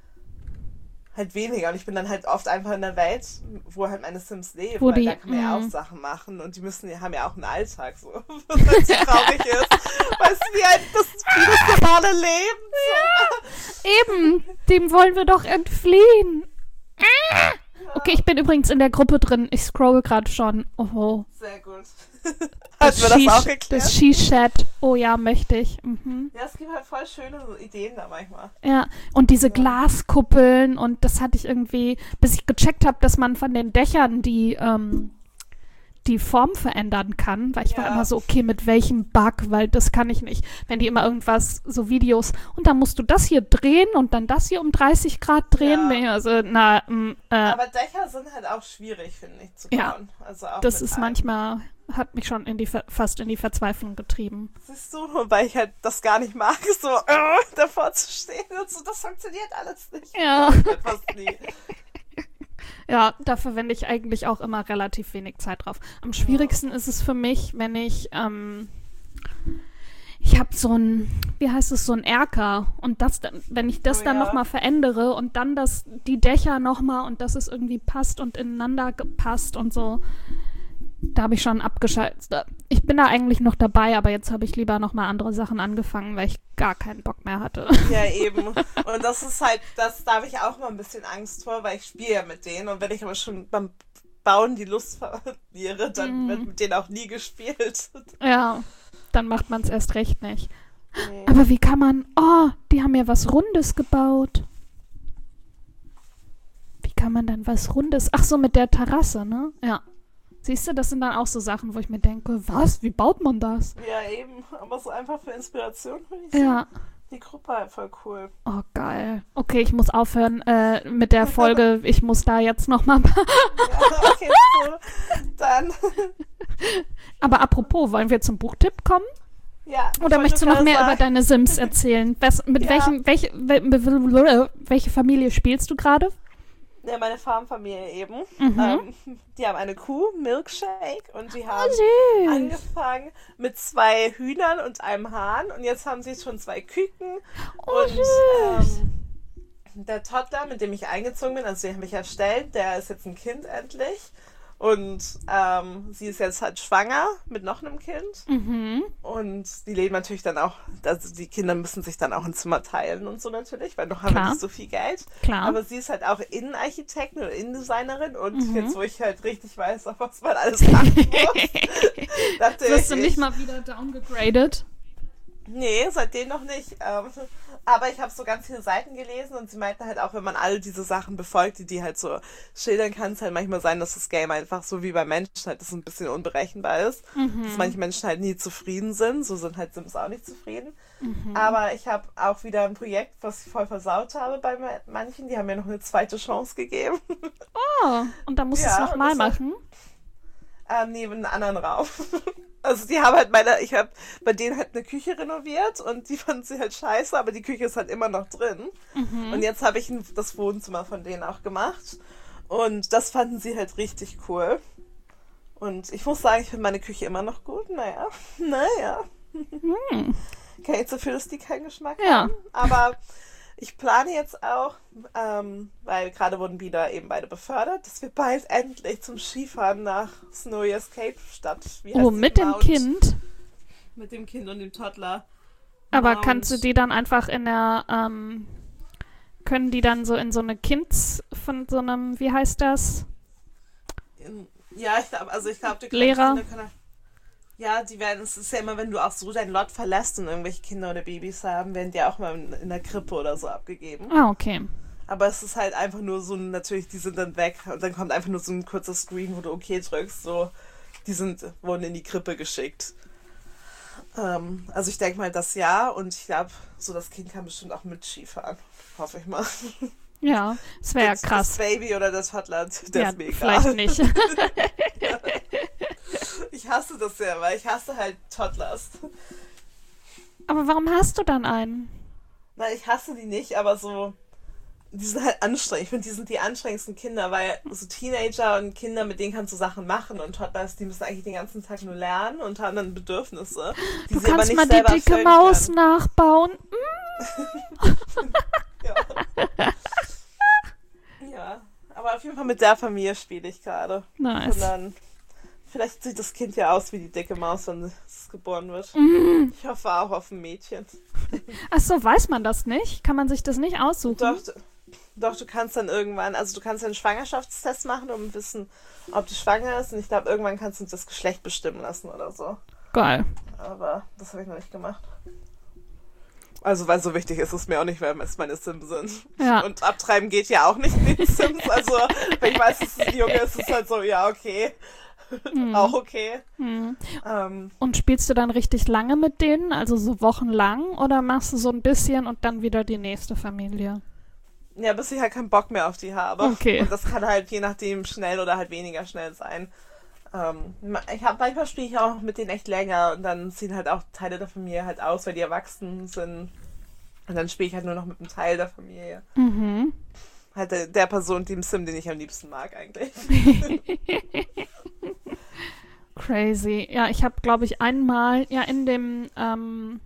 halt weniger und ich bin dann halt oft einfach in der Welt, wo halt meine Sims leben, Wo weil die- da kann man ja auch mhm. Sachen machen und die müssen, die haben ja auch einen Alltag so, was halt so traurig ist. Weißt du, wie halt das, wie das normale Leben so. Eben, dem wollen wir doch entfliehen. Ah. Okay, ich bin übrigens in der Gruppe drin. Ich scroll gerade schon. Oh, Sehr gut. Hat mir das auch geklärt? das She-Chat. Oh ja, möchte ich. Mhm. Ja, es gibt halt voll schöne so Ideen da manchmal. Ja, und diese Glaskuppeln und das hatte ich irgendwie, bis ich gecheckt habe, dass man von den Dächern die, ähm, die Form verändern kann, weil ich war Ja. immer so, okay, mit welchem Bug, weil das kann ich nicht. Wenn die immer irgendwas, so Videos, und dann musst du das hier drehen und dann das hier um dreißig Grad drehen. Ja. Also, na, m, äh, Aber Dächer sind halt auch schwierig, finde ich, zu bauen. Ja. Also auch das mit ist einem. manchmal, hat mich schon in die, Ver- fast in die Verzweiflung getrieben. Siehst du, wobei ich halt das gar nicht mag, so äh, davor zu stehen und so, das funktioniert alles nicht. Ja. Ich fast nie. Ja, da verwende ich eigentlich auch immer relativ wenig Zeit drauf. Am schwierigsten ist es für mich, wenn ich, ähm, ich habe so ein, wie heißt es, so ein Erker und das, dann- wenn ich das Oh dann ja. nochmal verändere und dann das, die Dächer nochmal und dass es irgendwie passt und ineinander gepasst und so, da habe ich schon abgeschaltet. Da- Ich bin da eigentlich noch dabei, aber jetzt habe ich lieber nochmal andere Sachen angefangen, weil ich gar keinen Bock mehr hatte. Ja, eben. Und das ist halt, das da habe ich auch mal ein bisschen Angst vor, weil ich spiele ja mit denen und wenn ich aber schon beim Bauen die Lust verliere, dann Mhm. wird mit denen auch nie gespielt. Ja, dann macht man es erst recht nicht. Nee. Aber wie kann man... Oh, die haben ja was Rundes gebaut. Wie kann man dann was Rundes... Ach so, mit der Terrasse, ne? Ja. Siehst du, das sind dann auch so Sachen, wo ich mir denke, was? Wie baut man das? Ja, eben. Aber so einfach für Inspiration finde ich so Ja. die Gruppe halt voll cool. Oh, geil. Okay, ich muss aufhören äh, mit der Folge. Ich muss da jetzt nochmal... Ja, okay, so. Dann, Aber apropos, wollen wir zum Buchtipp kommen? ja. ich Oder wollte möchtest du gerade noch mehr sagen, über deine Sims erzählen? Was, mit Ja. welchem... Welche, wel- welche Familie spielst du gerade? Ja, meine Farmfamilie eben. Mhm. Ähm, die haben eine Kuh, Milkshake, und die haben Süß. angefangen mit zwei Hühnern und einem Hahn und jetzt haben sie schon zwei Küken. Oh, und süß. ähm, der Toddler, mit dem ich eingezogen bin, also den habe ich erstellt, der ist jetzt ein Kind endlich. Und ähm, sie ist jetzt halt schwanger mit noch einem Kind. Mhm. Und die leben natürlich dann auch, also die Kinder müssen sich dann auch ein Zimmer teilen und so natürlich, weil noch haben wir Klar. nicht so viel Geld. Klar. Aber sie ist halt auch Innenarchitektin oder Innendesignerin und Mhm. jetzt, wo ich halt richtig weiß, auf was man alles machen muss, dachte Wirst du ich, nicht mal wieder downgegradet? Nee, seitdem noch nicht. Ähm, aber ich habe so ganz viele Seiten gelesen und sie meinten halt auch, wenn man all diese Sachen befolgt, die die halt so schildern, kann es halt manchmal sein, dass das Game einfach so wie bei Menschen halt das ein bisschen unberechenbar ist. Mhm. Dass manche Menschen halt nie zufrieden sind. So sind halt Sims auch nicht zufrieden. Mhm. Aber ich habe auch wieder ein Projekt, was ich voll versaut habe bei manchen. Die haben mir noch eine zweite Chance gegeben. Oh, und dann musst du Ja, es und nochmal das hat- machen? Ähm, nee, in einen anderen Raum. Also die haben halt meine, ich habe bei denen halt eine Küche renoviert und die fanden sie halt scheiße, aber die Küche ist halt immer noch drin. Mhm. Und jetzt habe ich ein, das Wohnzimmer von denen auch gemacht und das fanden sie halt richtig cool. Und ich muss sagen, ich finde meine Küche immer noch gut. Naja, naja. Hm. Kann jetzt dafür, dass die keinen Geschmack Ja. haben. Aber ich plane jetzt auch, ähm, weil gerade wurden wieder eben beide befördert, dass wir bald endlich zum Skifahren nach Snowy Escape Stadt. Wie heißt Oh, die? mit dem Mount- Kind? Mit dem Kind und dem Toddler. Aber Mount- kannst du die dann einfach in der, ähm, können die dann so in so eine Kinds von so einem, wie heißt das? In, ja, ich glaube, also ich glaube, die Lehrer? Kinder können, ja, die werden, es ist ja immer, wenn du auch so dein Lot verlässt und irgendwelche Kinder oder Babys haben, werden die auch mal in, in der Krippe oder so abgegeben. Ah, okay. Aber es ist halt einfach nur so, ein- natürlich, die sind dann weg und dann kommt einfach nur so ein kurzer Screen, wo du okay drückst, so, die sind, wurden in die Krippe geschickt. Ähm, also ich denke mal das ja und ich glaube, so das Kind kann bestimmt auch mit Skifahren. Hoffe ich mal. Ja, es wäre ja Das- krass. Das Baby oder das Toddler, der Ja, ist mir egal. vielleicht nicht. Ich hasse das sehr, weil ich hasse halt Toddlers. Aber warum hast du dann einen? Nein, ich hasse die nicht, aber so, die sind halt anstrengend. Ich finde, die sind die anstrengendsten Kinder, weil so Teenager und Kinder, mit denen kannst du Sachen machen und Toddlers, die müssen eigentlich den ganzen Tag nur lernen und haben dann Bedürfnisse, die Du sie aber kannst nicht mal die selber dicke erfüllen Maus können. nachbauen. Ja. Ja, aber auf jeden Fall mit der Familie spiele ich gerade. Und Nice. dann, vielleicht sieht das Kind ja aus wie die dicke Maus, wenn es geboren wird. Mhm. Ich hoffe auch auf ein Mädchen. Achso, weiß man das nicht? Kann man sich das nicht aussuchen? Doch, du- doch, du kannst dann irgendwann, also du kannst einen Schwangerschaftstest machen, um zu wissen, ob die schwanger ist. Und ich glaube, irgendwann kannst du das Geschlecht bestimmen lassen oder so. Geil. Aber das habe ich noch nicht gemacht. Also, weil so wichtig ist es mir auch nicht, weil es meine Sims sind. Ja. Und abtreiben geht ja auch nicht in den Sims. Also, wenn ich weiß, dass es ein Junge ist, ist es halt so, ja, okay. Auch okay. Mhm. Ähm, Und spielst du dann richtig lange mit denen, also so wochenlang, oder machst du so ein bisschen und dann wieder die nächste Familie? ja, bis ich halt keinen Bock mehr auf die habe. Okay. Und das kann halt je nachdem schnell oder halt weniger schnell sein. Ähm, ich hab, manchmal spiele ich auch mit denen echt länger und dann ziehen halt auch Teile der Familie halt aus, weil die erwachsen sind. Und dann spiele ich halt nur noch mit einem Teil der Familie. Mhm. Halt der, der Person, dem Sim, den ich am liebsten mag eigentlich. Crazy. Ja, ich habe, glaube ich, einmal, ja, in dem, ähm,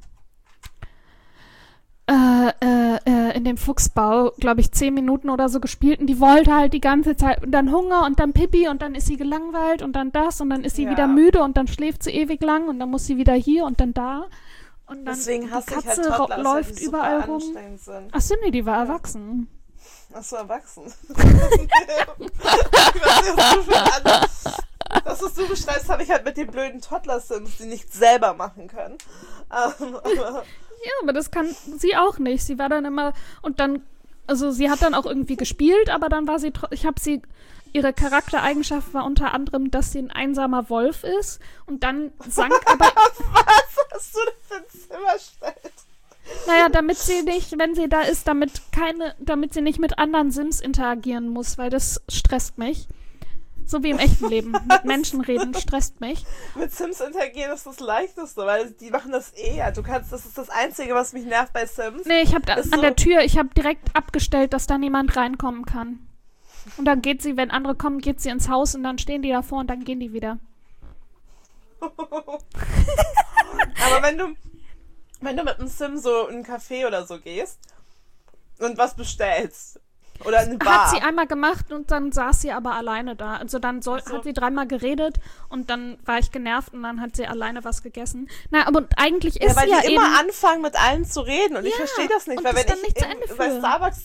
äh, äh, äh, in dem Fuchsbau, glaube ich, zehn Minuten oder so gespielt und die wollte halt die ganze Zeit und dann Hunger und dann Pipi und dann ist sie gelangweilt und dann das und dann ist sie Ja. wieder müde und dann schläft sie ewig lang und dann muss sie wieder hier und dann da und dann Deswegen die hasse ich halt Katze Toddlers, ro- weil läuft die super überall rum. anstrengend sind. Ach so, nee, die war erwachsen. Ach so, erwachsen. Ich weiß nicht, was du für andere- Das, was du beschreibst, habe ich halt mit den blöden Toddler-Sims, die nichts selber machen können. Ähm, aber Ja, aber das kann sie auch nicht. Sie war dann immer und dann, also sie hat dann auch irgendwie gespielt, aber dann war sie, tro- ich habe sie, ihre Charaktereigenschaft war unter anderem, dass sie ein einsamer Wolf ist und dann sank aber, was hast du denn für ein Zimmer erstellt? naja, damit sie nicht, wenn sie da ist, damit keine, damit sie nicht mit anderen Sims interagieren muss, weil das stresst mich. So wie im echten Leben. Mit Menschen reden stresst mich. Mit Sims interagieren ist das Leichteste, weil die machen das eh ja. Du kannst, das ist das Einzige, was mich nervt bei Sims. Nee, ich habe Ist an so- der Tür, ich habe direkt abgestellt, dass da niemand reinkommen kann. Und dann geht sie, wenn andere kommen, geht sie ins Haus und dann stehen die davor und dann gehen die wieder. Aber wenn du, wenn du mit einem Sim so in einen Café oder so gehst und was bestellst oder in eine Bar. Hat sie einmal gemacht und dann saß sie aber alleine da. Also dann soll, Ach so. hat sie dreimal geredet und dann war ich genervt und dann hat sie alleine was gegessen. Na, aber eigentlich ja, ist weil sie ja die eben... immer anfangen mit allen zu reden und ich Ja, verstehe das nicht, und weil das wenn dann ich nicht zu in, Ende bei führen. Starbucks gehe,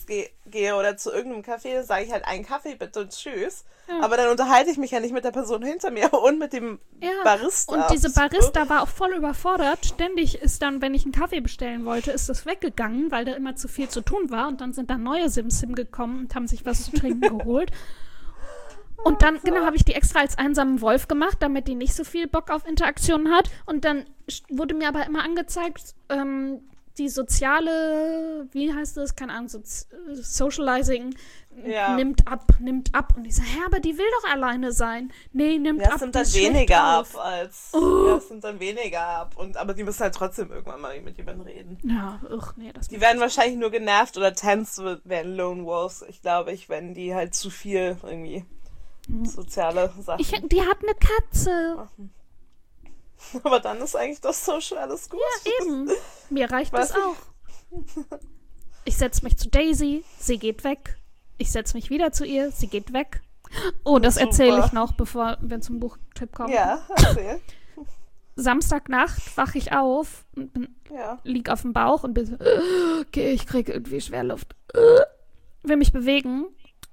gehe oder zu irgendeinem Café, sage ich halt einen Kaffee bitte und tschüss. Ja. Aber dann unterhalte ich mich ja nicht mit der Person hinter mir und mit dem Ja, Barista. und diese Barista war auch voll überfordert. Ständig ist dann, wenn ich einen Kaffee bestellen wollte, ist das weggegangen, weil da immer zu viel zu tun war. Und dann sind da neue Sims hingekommen und haben sich was zu trinken geholt. Und dann, genau, habe ich die extra als einsamen Wolf gemacht, damit die nicht so viel Bock auf Interaktion hat. Und dann wurde mir aber immer angezeigt, ähm, die soziale, wie heißt das, keine Ahnung, so Socializing Ja. nimmt ab, nimmt ab. Und ich so, hä, aber die will doch alleine sein. Nee, nimmt Ja, ab. es nimmt die dann ist schlecht weniger ab drauf. als. Oh. Ja, es nimmt dann weniger ab. Und, aber die müssen halt trotzdem irgendwann mal mit jemandem reden. Ja, ach nee, das Die werden wahrscheinlich nur genervt oder tense werden Lone Wolves. Ich glaube, ich, wenn die halt zu viel irgendwie soziale Sachen. ich, die hat eine Katze. Aber dann ist eigentlich das Social alles gut. Ja, eben. Mir reicht Was? das auch. Ich setze mich zu Daisy, sie geht weg. Ich setze mich wieder zu ihr, sie geht weg. Oh, das Super. erzähle ich noch, bevor wir zum Buchtipp kommen. Ja, erzähl. Samstagnacht wache ich auf und bin, Ja. lieg auf dem Bauch und bin so, okay, ich kriege irgendwie Schwerluft. Will mich bewegen.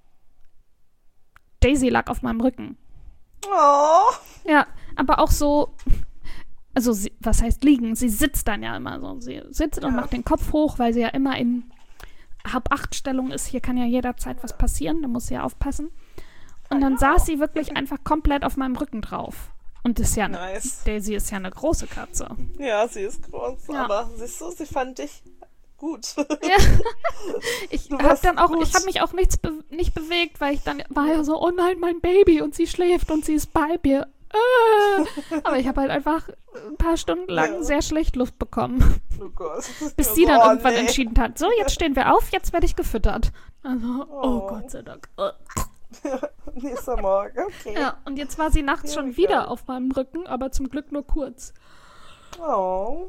Daisy lag auf meinem Rücken. Oh. Ja, aber auch so, also sie, was heißt liegen? Sie sitzt dann ja immer so. Sie sitzt und Ja. macht den Kopf hoch, weil sie ja immer in Hab-Acht-Stellung ist. Hier kann ja jederzeit was passieren, da muss sie ja aufpassen. Und dann saß sie wirklich einfach komplett auf meinem Rücken drauf. Und ist ja, Nice. eine, Daisy ist ja eine große Katze. Ja, sie ist groß. Ja. Aber siehst du, sie fand dich gut. Ja. Ich Du habe warst dann auch, gut. ich habe mich auch nichts be- nicht bewegt, weil ich dann war ja so, oh nein, mein Baby und sie schläft und sie ist bei mir. Äh. Aber ich habe halt einfach ein paar Stunden lang Ja. sehr schlecht Luft bekommen, Oh Gott. bis sie dann Oh, irgendwann nee. entschieden hat, so, jetzt stehen wir auf, jetzt werde ich gefüttert. Also, oh, Oh. Gott sei Dank. Äh. Nächster Morgen, okay. Ja, und jetzt war sie nachts Ja, schon wie wieder geil. auf meinem Rücken, aber zum Glück nur kurz. Oh.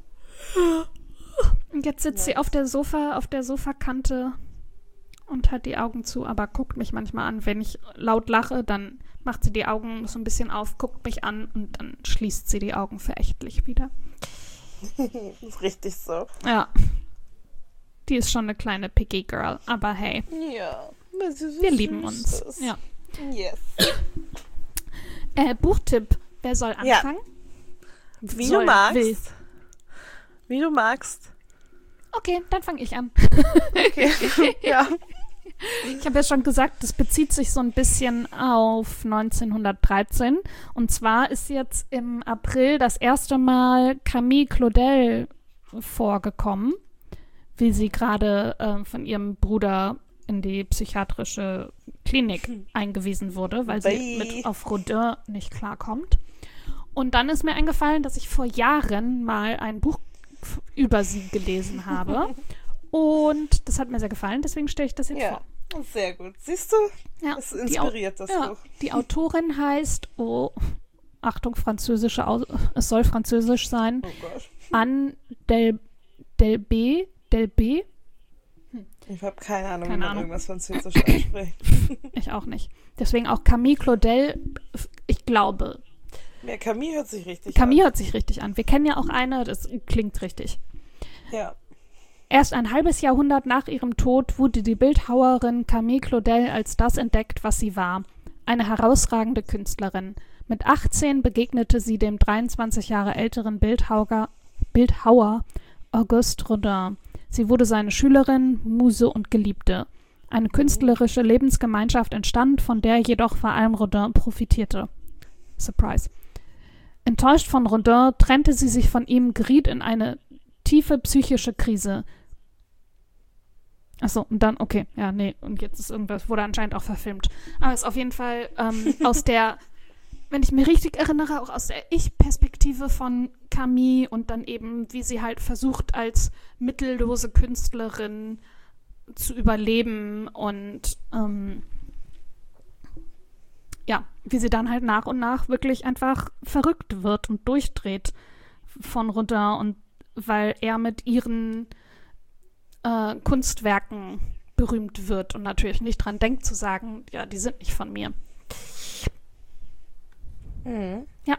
Und jetzt sitzt sie auf der Sofa, auf der Sofakante und hat die Augen zu, aber guckt mich manchmal an. Wenn ich laut lache, dann macht sie die Augen so ein bisschen auf, guckt mich an und dann schließt sie die Augen verächtlich wieder. Das ist richtig so. Ja. Die ist schon eine kleine Picky Girl, aber hey, Ja. weil sie so wir lieben süß uns. ist. Ja. Yes. Äh, Buchtipp. Wer soll Ja. anfangen? Wie Soll, du magst. will. Wie du magst. Okay, dann fange ich an. Okay. Ja. Ich habe ja schon gesagt, das bezieht sich so ein bisschen auf neunzehnhundertdreizehn. Und zwar ist jetzt im April das erste Mal Camille Claudel vorgekommen, wie sie gerade äh, von ihrem Bruder in die psychiatrische Klinik eingewiesen wurde, weil sie Bye. mit auf Rodin nicht klarkommt. Und dann ist mir eingefallen, dass ich vor Jahren mal ein Buch f- über sie gelesen habe. Und das hat mir sehr gefallen, deswegen stelle ich das jetzt Ja. vor. Sehr gut. Siehst du? Ja, Es die Au- inspiriert das ja, Buch. die Autorin heißt, oh, Achtung, französische, Au es soll französisch sein, Oh Gott. Anne Del, Delbé, Delbé, Ich habe keine Ahnung, Keine wie man Ahnung. irgendwas Französisch ausspricht. ich auch nicht. Deswegen auch Camille Claudel, ich glaube. Ja, Camille hört sich richtig Camille hört sich richtig an. Wir kennen ja auch eine, das klingt richtig. an. Ja. Erst ein halbes Jahrhundert nach ihrem Tod wurde die Bildhauerin Camille Claudel als das entdeckt, was sie war. Eine herausragende Künstlerin. Mit achtzehn begegnete sie dem dreiundzwanzig Jahre älteren Bildhauer, Bildhauer Auguste Rodin. Sie wurde seine Schülerin, Muse und Geliebte. Eine künstlerische Lebensgemeinschaft entstand, von der jedoch vor allem Rodin profitierte. Surprise. Enttäuscht von Rodin trennte sie sich von ihm, geriet in eine tiefe psychische Krise. Achso, und dann, okay, ja, nee, und jetzt ist irgendwas, wurde anscheinend auch verfilmt. Aber ist auf jeden Fall ähm, aus der, wenn ich mich richtig erinnere, auch aus der Ich-Perspektive von Camille und dann eben, wie sie halt versucht, als mittellose Künstlerin zu überleben und ähm, ja, wie sie dann halt nach und nach wirklich einfach verrückt wird und durchdreht von Rodin und weil er mit ihren äh, Kunstwerken berühmt wird und natürlich nicht dran denkt zu sagen, ja, die sind nicht von mir. Mhm. Ja.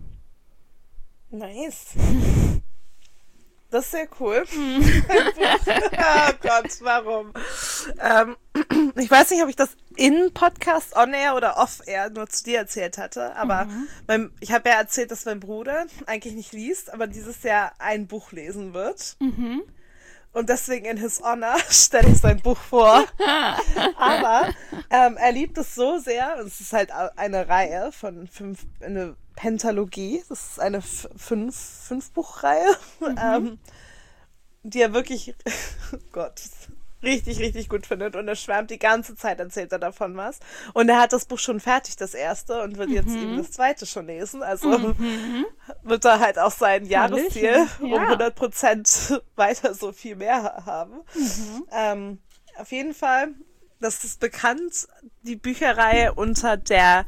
Nice. Das ist sehr cool. oh Gott, warum? ähm, ich weiß nicht, ob ich das in Podcast on-air oder off-air nur zu dir erzählt hatte, aber Mhm. mein, ich habe ja erzählt, dass mein Bruder eigentlich nicht liest, aber dieses Jahr ein Buch lesen wird. Mhm. Und deswegen in his honor stelle ich sein Buch vor. Aber ähm, er liebt es so sehr, und es ist halt eine Reihe von fünf, eine Pentalogie, das ist eine f- fünf, fünf Buchreihe, Mhm. ähm, die er wirklich, oh Gott, richtig, richtig gut findet. Und er schwärmt die ganze Zeit, erzählt er davon was. Und er hat das Buch schon fertig, das erste, und wird jetzt eben das zweite schon lesen. Also Mhm. wird er halt auch sein Jahresziel Hallöchen, um ja. hundert Prozent weiter so viel mehr ha- haben. Mhm. Ähm, auf jeden Fall, das ist bekannt, die Bücherreihe unter der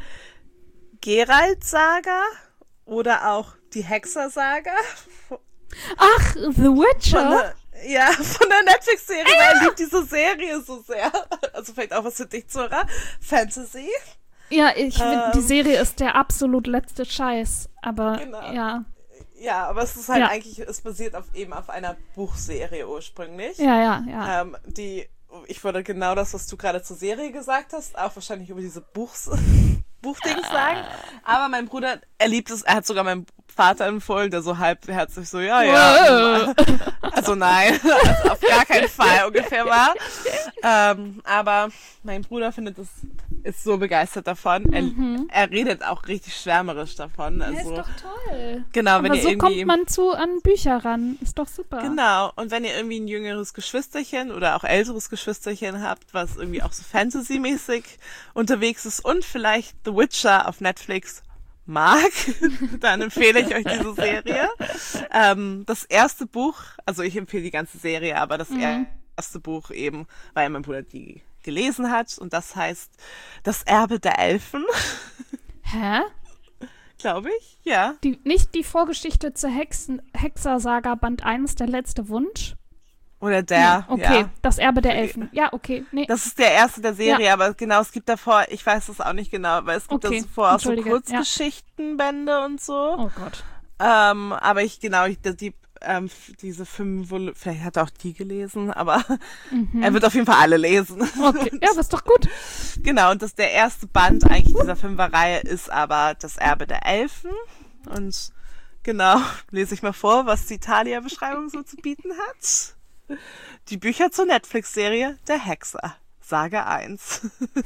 Geralt-Saga oder auch die Hexer-Saga. Ach, The Von Witcher? der, ja, von der Netflix-Serie, weil er liebt diese Serie so sehr. Also vielleicht auch was für dich, Zora. Fantasy. Ja, ich finde, Ähm. die Serie ist der absolut letzte Scheiß. Aber Genau. ja. Ja, aber es ist halt Ja. eigentlich, es basiert auf eben auf einer Buchserie ursprünglich. Ja, ja, ja. Ähm, die, ich würde genau das, was du gerade zur Serie gesagt hast, auch wahrscheinlich über diese Buchs, Buchdings sagen. Aber mein Bruder, er liebt es, er hat sogar meinem Vater empfohlen, der so halbherzig so, ja, ja. Also nein, also auf gar keinen Fall ungefähr war. Ähm, aber mein Bruder findet es, ist so begeistert davon. Er, Mhm. er redet auch richtig schwärmerisch davon. Ja, Also, ist doch toll. genau, wenn Aber ihr so irgendwie... kommt man zu an Bücher ran. Ist doch super. Genau, und wenn ihr irgendwie ein jüngeres Geschwisterchen oder auch älteres Geschwisterchen habt, was irgendwie auch so Fantasy-mäßig unterwegs ist und vielleicht The Witcher auf Netflix mag, dann empfehle ich euch diese Serie. Ähm, das erste Buch, also ich empfehle die ganze Serie, aber das Mhm. erste Buch eben, weil mein Bruder die gelesen hat, und das heißt Das Erbe der Elfen, Hä? glaube ich, ja. Die, nicht die Vorgeschichte zur Hexen, Hexer-Saga Band eins, der letzte Wunsch? Oder der, Okay, ja. das Erbe der Elfen. Ja, okay. Nee. Das ist der erste der Serie, aber genau, es gibt davor, ich weiß es auch nicht genau, weil es gibt Okay, davor auch so entschuldige, Kurzgeschichtenbände und so. Oh Gott. Ähm, aber ich, genau, ich, die, ähm, diese fünf, Vol- vielleicht hat er auch die gelesen, aber Mhm. er wird auf jeden Fall alle lesen. Okay. Ja, aber ist doch gut. Genau, und das der erste Band eigentlich dieser Fünferreihe ist aber Das Erbe der Elfen. Und genau, lese ich mal vor, was die Thalia-Beschreibung so zu bieten hat. Die Bücher zur Netflix-Serie Der Hexer, Sage eins.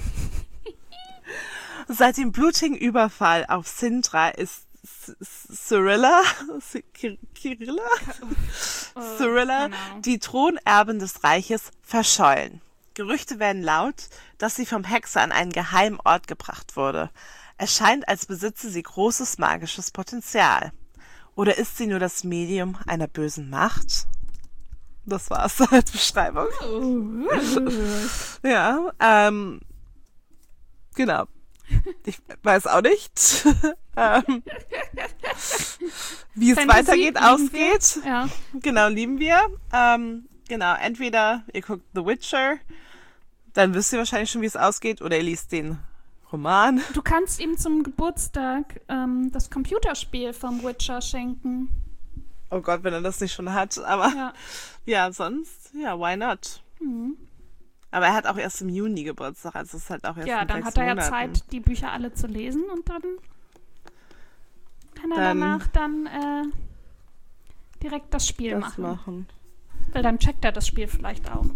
Seit dem blutigen Überfall auf Sintra ist S- S- Cyrilla, Cy- Cyrilla? Cyrilla, genau. die Thronerbin des Reiches, verschollen. Gerüchte werden laut, dass sie vom Hexer an einen geheimen Ort gebracht wurde. Es scheint, als besitze sie großes magisches Potenzial. Oder ist sie nur das Medium einer bösen Macht? Das war's als Beschreibung. Ja, ähm, genau. Ich weiß auch nicht, ähm, wie es Fantasy weitergeht, lieben ausgeht. wir. Ja. Genau, lieben wir. Ähm, genau, entweder ihr guckt The Witcher, dann wisst ihr wahrscheinlich schon, wie es ausgeht, oder ihr liest den Roman. Du kannst ihm zum Geburtstag ähm, das Computerspiel vom Witcher schenken. Oh Gott, wenn er das nicht schon hat. Aber Ja. ja, sonst, ja, why not? Mhm. Aber er hat auch erst im Juni Geburtstag, also es ist halt auch erst Ja, in dann sechs hat er ja Monaten. Zeit, die Bücher alle zu lesen und dann kann er Dann- danach dann äh, direkt das Spiel Das machen. machen. Weil dann checkt er das Spiel vielleicht auch.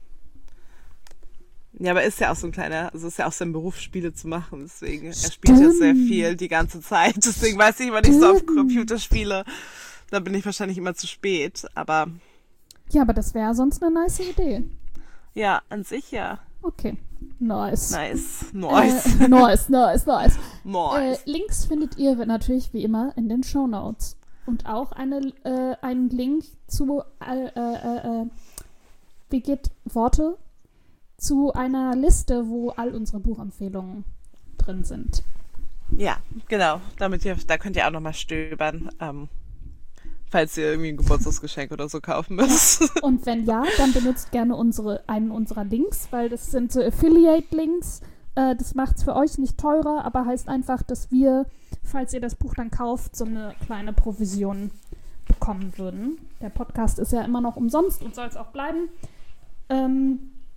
Ja, aber ist ja auch so ein kleiner, also ist ja auch sein Beruf, Spiele zu machen, deswegen, er spielt ja sehr viel die ganze Zeit, deswegen weiß ich immer nicht so auf Computerspiele, da bin ich wahrscheinlich immer zu spät, aber Ja, aber das wäre sonst eine nice Idee. ja, an sich ja, Okay. Nice. nice, nice, Äh, nice, nice, nice. Äh, nice. Links findet ihr natürlich wie immer in den Shownotes. Und auch eine, äh, einen Link zu, äh, äh, äh, wie geht Worte? Zu einer Liste, wo all unsere Buchempfehlungen drin sind. Ja, genau, damit ihr, da könnt ihr auch nochmal stöbern, ähm, falls ihr irgendwie ein Geburtstagsgeschenk oder so kaufen müsst. Und wenn ja, dann benutzt gerne unsere, einen unserer Links, weil das sind so Affiliate-Links. Äh, das macht es für euch nicht teurer, aber heißt einfach, dass wir, falls ihr das Buch dann kauft, so eine kleine Provision bekommen würden. Der Podcast ist ja immer noch umsonst und soll es auch bleiben. Ähm,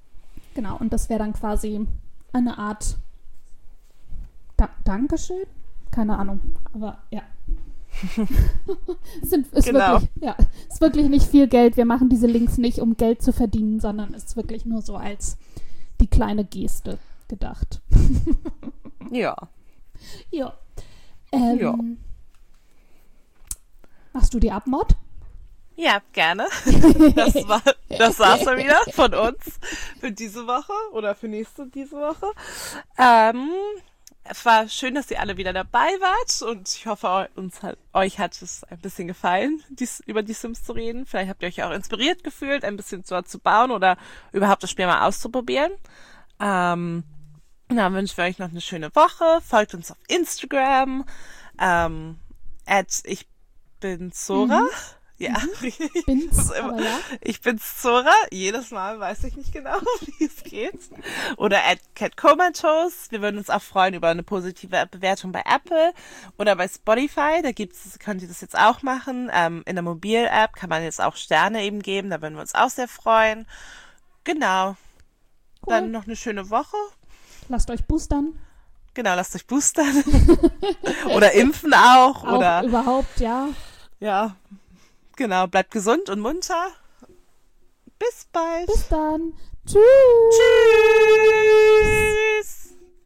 Genau, und das wäre dann quasi eine Art da- Dankeschön? Keine Ahnung, aber ja. Sind, ist, Genau. wirklich, ja, ist wirklich nicht viel Geld. Wir machen diese Links nicht, um Geld zu verdienen, sondern ist wirklich nur so als die kleine Geste gedacht. Ja. Ja. Ähm, Ja. Machst du die Abmod? Ja, gerne. Das war, das war's dann wieder von uns für diese Woche oder für nächste diese Woche. Ähm, es war schön, dass ihr alle wieder dabei wart und ich hoffe, uns hat, euch hat es ein bisschen gefallen, dies, über die Sims zu reden. Vielleicht habt ihr euch auch inspiriert gefühlt, ein bisschen dort zu bauen oder überhaupt das Spiel mal auszuprobieren. Ähm, dann wünschen wir euch noch eine schöne Woche. Folgt uns auf Instagram. Ähm, at ich bin Zora. Mhm. Ja, ich, Bin's, immer, aber ja. ich bin's Zora. Jedes Mal weiß ich nicht genau, wie es geht. Oder at catcomatose. Wir würden uns auch freuen über eine positive Bewertung bei Apple oder bei Spotify. Da gibt's, könnt ihr das jetzt auch machen. Ähm, in der Mobil-App kann man jetzt auch Sterne eben geben. Da würden wir uns auch sehr freuen. Genau. Cool. Dann noch eine schöne Woche. Lasst euch boostern. Genau, lasst euch boostern. Oder impfen auch. Auch Oder überhaupt, ja. ja, genau. Bleibt gesund und munter. Bis bald. Bis dann. Tschüss. Tschüss.